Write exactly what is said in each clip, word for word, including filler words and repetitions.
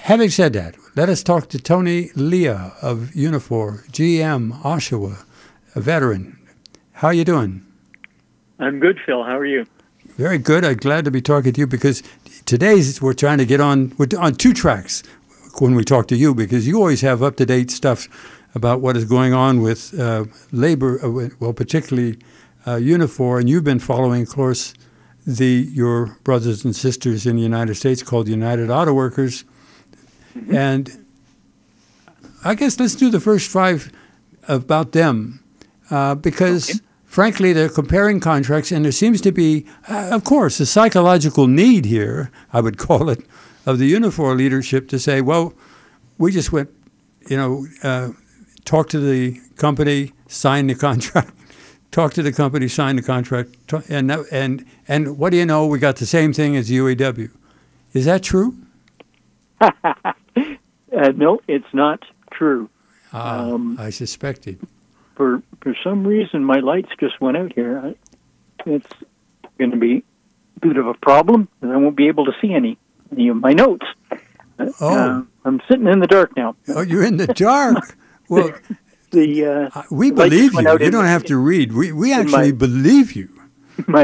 Having said that, let us talk to Tony Leah of Unifor, G M, Oshawa, a veteran. How are you doing? I'm good, Phil. How are you? Very good. I'm glad to be talking to you because today's we're trying to get on we're on two tracks when we talk to you, because you always have up-to-date stuff about what is going on with uh, labor, uh, well, particularly uh, Unifor, and you've been following, of course, the your brothers and sisters in the United States called United Auto Workers. Mm-hmm. And I guess let's do the first five about them, uh, because okay. frankly, they're comparing contracts, and there seems to be, uh, of course, a psychological need here, I would call it, of the Unifor leadership to say, well, we just went, you know, uh, talk to the company, sign the contract, talk to the company, sign the contract, talk, and and and what do you know? We got the same thing as U A W. Is that true? uh, no, it's not true. Ah, um, I suspected. For for some reason, my lights just went out here. It's going to be a bit of a problem, and I won't be able to see any, any of my notes. Oh. Uh, I'm sitting in the dark now. Oh, you're in the dark. Well, the uh, we believe you. You don't have to read. We we actually my, believe you. My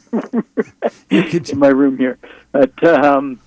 in my room here, but um,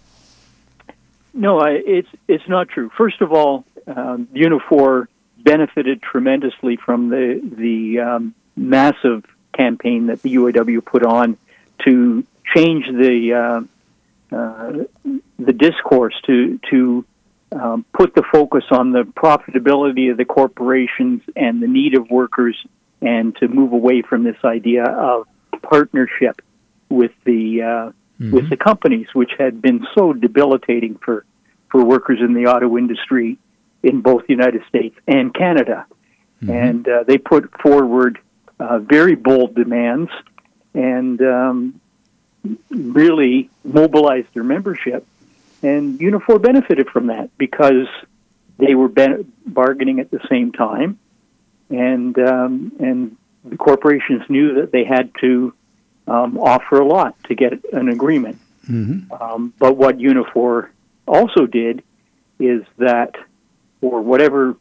no, I, it's it's not true. First of all, um, Unifor benefited tremendously from the the um, massive campaign that the U A W put on to change the uh, uh, the discourse to to um, put the focus on the profitability of the corporations and the need of workers, and to move away from this idea of partnership with the uh, mm-hmm. with the companies, which had been so debilitating for for workers in the auto industry in both the United States and Canada. Mm-hmm. And uh, they put forward uh, very bold demands and um, really mobilized their membership. And Unifor benefited from that because they were ben- bargaining at the same time. And, um, and the corporations knew that they had to um, offer a lot to get an agreement. Mm-hmm. Um, but what Unifor also did is that, for whatever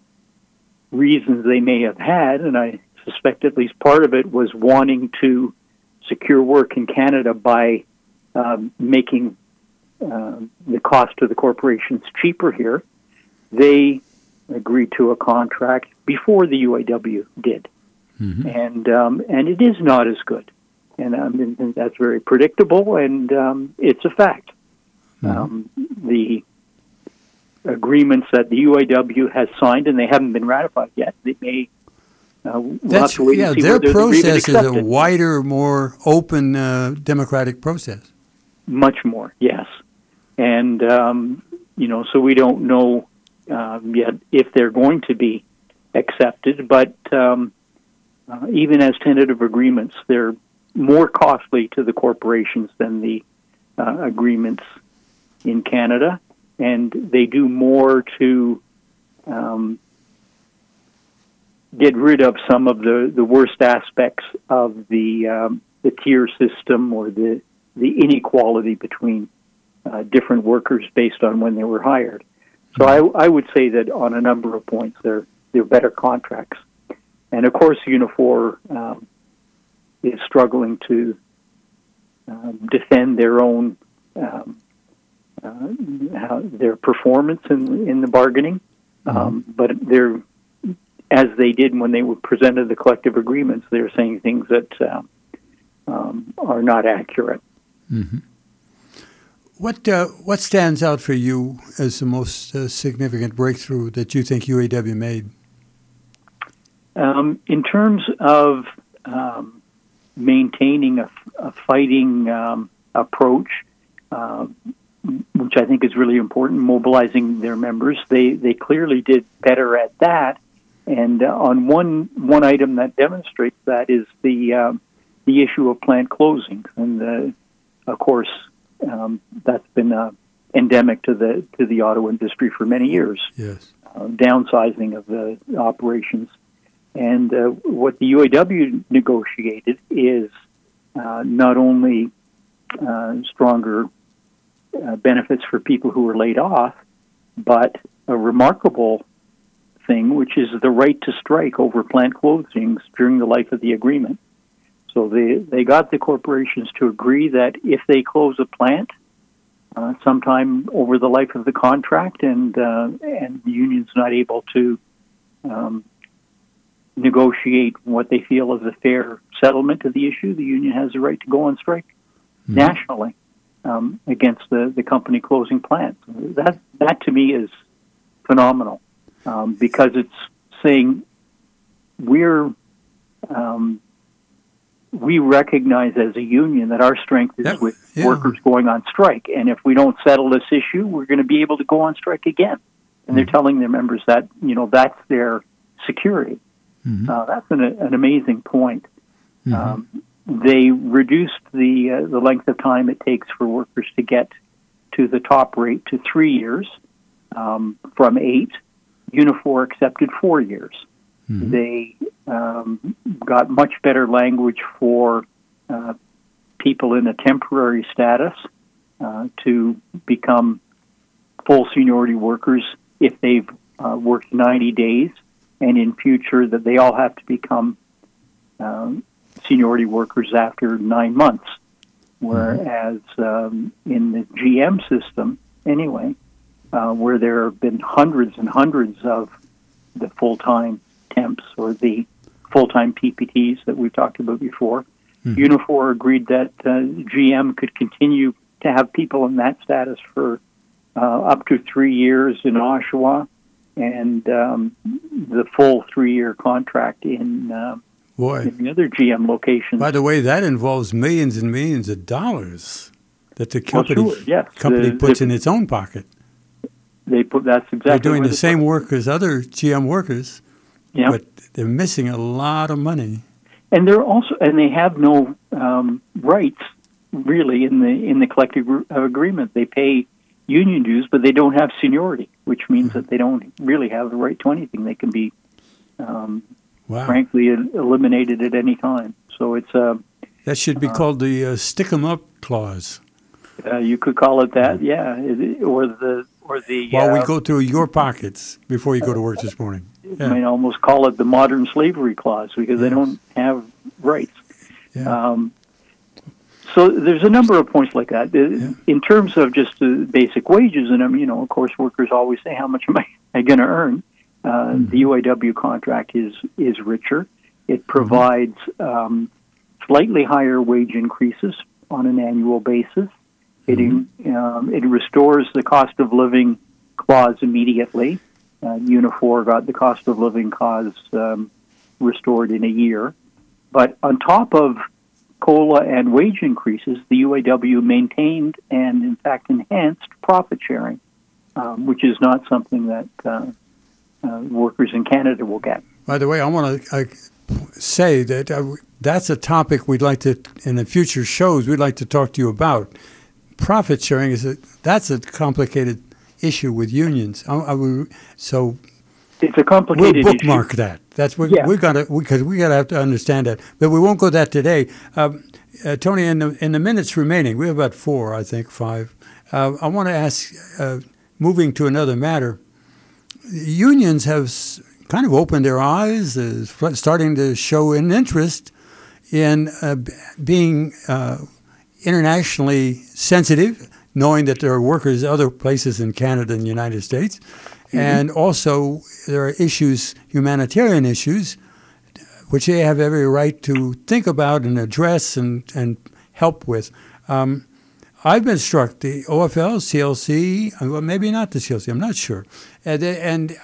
reasons they may have had, and I suspect at least part of it was wanting to secure work in Canada by um, making uh, the cost of the corporations cheaper here, they agreed to a contract before the U A W did. Mm-hmm. And um, and it is not as good. And, um, and that's very predictable, and um, it's a fact. Mm-hmm. Um, the agreements that the U A W has signed, and they haven't been ratified yet. They may. Uh, we'll That's have to wait yeah. and see Their process is a accepted. wider, more open, uh, democratic process. Much more, yes. And um, you know, so we don't know um, yet if they're going to be accepted. But um, uh, even as tentative agreements, they're more costly to the corporations than the uh, agreements in Canada. And they do more to um, get rid of some of the, the worst aspects of the um, the tier system, or the, the inequality between uh, different workers based on when they were hired. So I, I would say that on a number of points they're they're better contracts. And of course, Unifor um, is struggling to um, defend their own. Um, Uh, how, their performance in in the bargaining, um, mm-hmm. but they're, as they did when they were presented the collective agreements, they're saying things that uh, um, are not accurate. Mm-hmm. What uh, what stands out for you as the most uh, significant breakthrough that you think U A W made? Um, in terms of um, maintaining a, a fighting um, approach. Uh, which I think is really important, mobilizing their members. They they clearly did better at that. And uh, on one one item that demonstrates that is the um, the issue of plant closings. And uh, of course, um, that's been uh, endemic to the to the auto industry for many years. Yes, uh, downsizing of the operations. And uh, what the U A W negotiated is uh, not only uh, stronger Uh, benefits for people who were laid off, but a remarkable thing, which is the right to strike over plant closings during the life of the agreement. So they, they got the corporations to agree that if they close a plant uh, sometime over the life of the contract and uh, and the union's not able to um, negotiate what they feel is a fair settlement of the issue, the union has the right to go on strike mm-hmm. nationally um, against the, the company closing plants. That, that to me is phenomenal um, because it's saying we're... Um, we recognize as a union that our strength is yep. with yeah. workers going on strike. And if we don't settle this issue, we're going to be able to go on strike again. And mm-hmm. they're telling their members that, you know, that's their security. Mm-hmm. Uh, that's an, an amazing point. Mm-hmm. Um, they reduced the uh, the length of time it takes for workers to get to the top rate to three years um, from eight. Unifor accepted four years. Mm-hmm. They um, got much better language for uh, people in a temporary status uh, to become full seniority workers if they've uh, worked ninety days, and in future that they all have to become um, seniority workers after nine months. Whereas um, in the G M system, anyway, uh, where there have been hundreds and hundreds of the full-time temps or the full-time P P Ts that we've talked about before. Mm-hmm. Unifor agreed that uh, G M could continue to have people in that status for uh, up to three years in Oshawa and um, the full three-year contract in, uh, Boy. in the other G M locations. By the way, that involves millions and millions of dollars that the company, well, sure, yes. company the, puts the, in its own pocket. They put that's exactly. They're doing the they same put. work as other G M workers, yeah. but they're missing a lot of money. And they're also, and they have no um, rights really in the in the collective agreement. They pay union dues, but they don't have seniority, which means mm-hmm. that they don't really have the right to anything. They can be, um, wow. frankly, eliminated at any time. So it's a. Uh, that should be uh, called the uh, "stick 'em up" clause. Uh, you could call it that, yeah, it, or the or the. While uh, we go through your pockets before you go to work this morning. Yeah. You might almost call it the modern slavery clause because yes. they don't have rights. Yeah. Um, so there's a number of points like that. Yeah. In terms of just the basic wages, and um, you know, of course, workers always say, "How much am I, I going to earn?" Uh, mm-hmm. The U A W contract is is richer. It provides mm-hmm. um, slightly higher wage increases on an annual basis. It mm-hmm. um, it restores the cost of living clause immediately. Uh, Unifor got the cost of living clause um, restored in a year. But on top of COLA and wage increases, the U A W maintained and, in fact, enhanced profit sharing, um, which is not something that uh, uh, workers in Canada will get. By the way, I want to uh, say that uh, that's a topic we'd like to, in the future shows, we'd like to talk to you about. Profit sharing is a, that's a complicated issue with unions. I, I, so it's a complicated we'll bookmark issue. that. That's what yeah. we got to because we got to have to understand that. But we won't go that today. Um, uh, Tony, in the in the minutes remaining, we have about four, I think, five. Uh, I want to ask, uh, moving to another matter. Unions have kind of opened their eyes, uh, starting to show an interest in uh, being uh, internationally sensitive, knowing that there are workers other places in Canada and the United States. Mm-hmm. And also there are issues, humanitarian issues, which they have every right to think about and address and, and help with. Um, I've been struck, the O F L, C L C, well, maybe not the C L C, I'm not sure. And, and,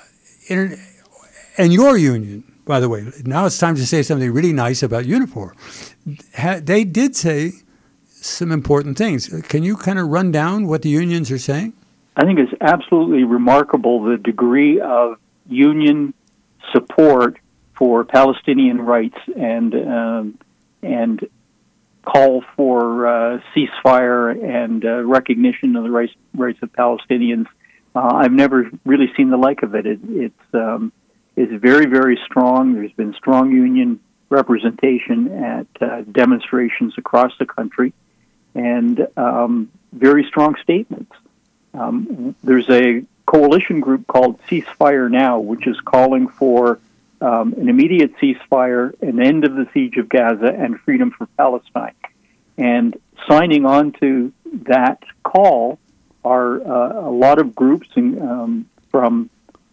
and your union, by the way, now it's time to say something really nice about Unifor. They did say some important things. Can you kind of run down what the unions are saying? I think it's absolutely remarkable the degree of union support for Palestinian rights and um, and call for uh, ceasefire and uh, recognition of the rights rights of Palestinians. Uh, I've never really seen the like of it. it it's um, it's very very strong. There's been strong union representation at uh, demonstrations across the country. And um, very strong statements. Um, there's a coalition group called Ceasefire Now, which is calling for um, an immediate ceasefire, an end of the siege of Gaza, and freedom for Palestine. And signing on to that call are uh, a lot of groups in, um, from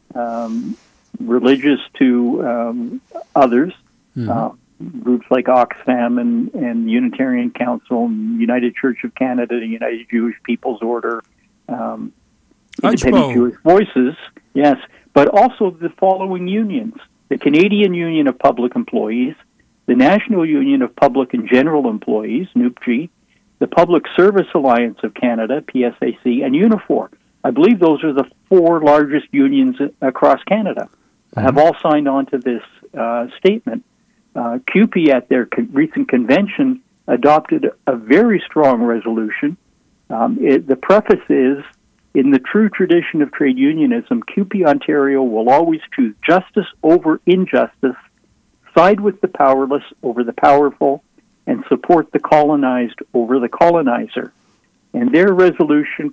um, religious to um, others, mm-hmm. uh, groups like Oxfam and, and Unitarian Council, and United Church of Canada, the United Jewish People's Order, um, Independent Jewish Voices, yes, but also the following unions: the Canadian Union of Public Employees, the National Union of Public and General Employees, N U P G, the Public Service Alliance of Canada, P S A C, and Unifor. I believe those are the four largest unions across Canada, mm-hmm. have all signed on to this uh, statement. Uh, C U P E at their con- recent convention adopted a very strong resolution. Um, it, the preface is, in the true tradition of trade unionism, C U P E Ontario will always choose justice over injustice, side with the powerless over the powerful, and support the colonized over the colonizer. And their resolution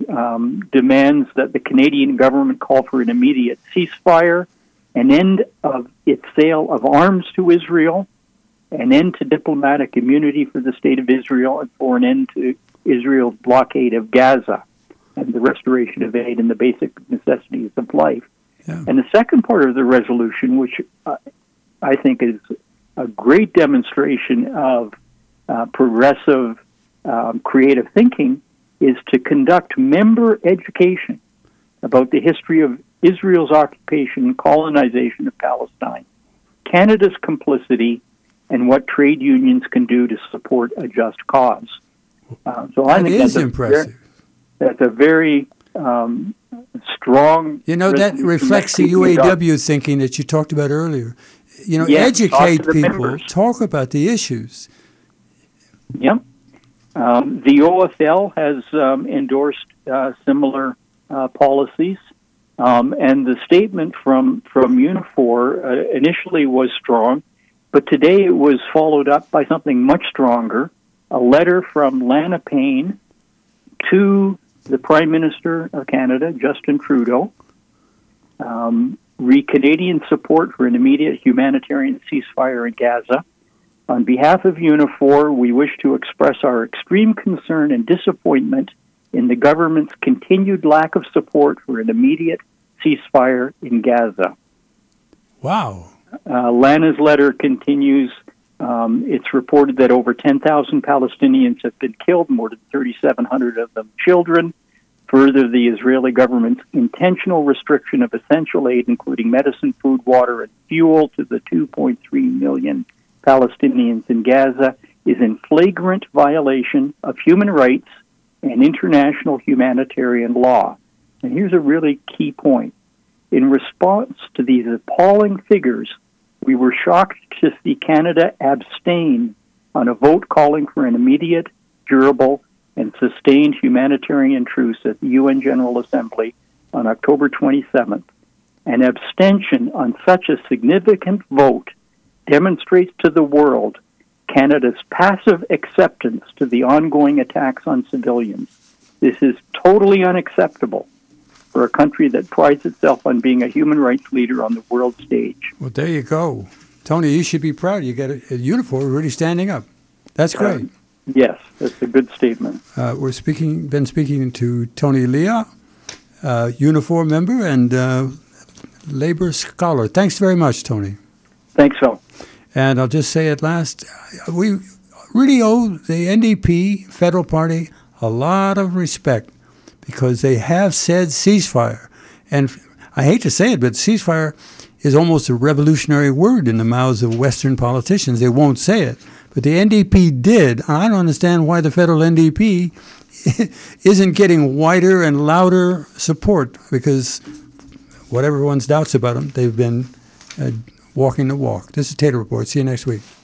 um, demands that the Canadian government call for an immediate ceasefire, an end of its sale of arms to Israel, an end to diplomatic immunity for the State of Israel, and for an end to Israel's blockade of Gaza, and the restoration of aid and the basic necessities of life. Yeah. And the second part of the resolution, which uh, I think is a great demonstration of uh, progressive, um, creative thinking, is to conduct member education about the history of Israel's occupation and colonization of Palestine, Canada's complicity, and what trade unions can do to support a just cause. Uh, so that I think is that's impressive. Very, that's a very um, strong... You know, that reflects the U A W thinking that you talked about earlier. You know, yes, educate people, members. Talk about the issues. Yep. Um, the O F L has um, endorsed uh, similar uh, policies. Um, and the statement from, from Unifor uh, initially was strong, but today it was followed up by something much stronger, a letter from Lana Payne to the Prime Minister of Canada, Justin Trudeau, um, re Canadian support for an immediate humanitarian ceasefire in Gaza. On behalf of Unifor, we wish to express our extreme concern and disappointment in the government's continued lack of support for an immediate ceasefire in Gaza. Wow. Uh, Lana's letter continues. Um, it's reported that over ten thousand Palestinians have been killed, more than thirty-seven hundred of them children. Further, the Israeli government's intentional restriction of essential aid, including medicine, food, water, and fuel, to the two point three million Palestinians in Gaza, is in flagrant violation of human rights and international humanitarian law. And here's a really key point. In response to these appalling figures, we were shocked to see Canada abstain on a vote calling for an immediate, durable, and sustained humanitarian truce at the U N General Assembly on October twenty-seventh. An abstention on such a significant vote demonstrates to the world Canada's passive acceptance to the ongoing attacks on civilians. This is totally unacceptable for a country that prides itself on being a human rights leader on the world stage. Well, there you go. Tony, you should be proud. You got a, a Unifor really standing up. That's great. Uh, yes, that's a good statement. Uh, we're speaking, been speaking to Tony Leah, uh, Unifor member and uh, labor scholar. Thanks very much, Tony. Thanks, Phil. And I'll just say at last, we really owe the N D P, Federal Party, a lot of respect because they have said ceasefire. And I hate to say it, but ceasefire is almost a revolutionary word in the mouths of Western politicians. They won't say it. But the N D P did. I don't understand why the federal N D P isn't getting wider and louder support because whatever one's doubts about them, they've been uh, walking the walk. This is Tater Report. See you next week.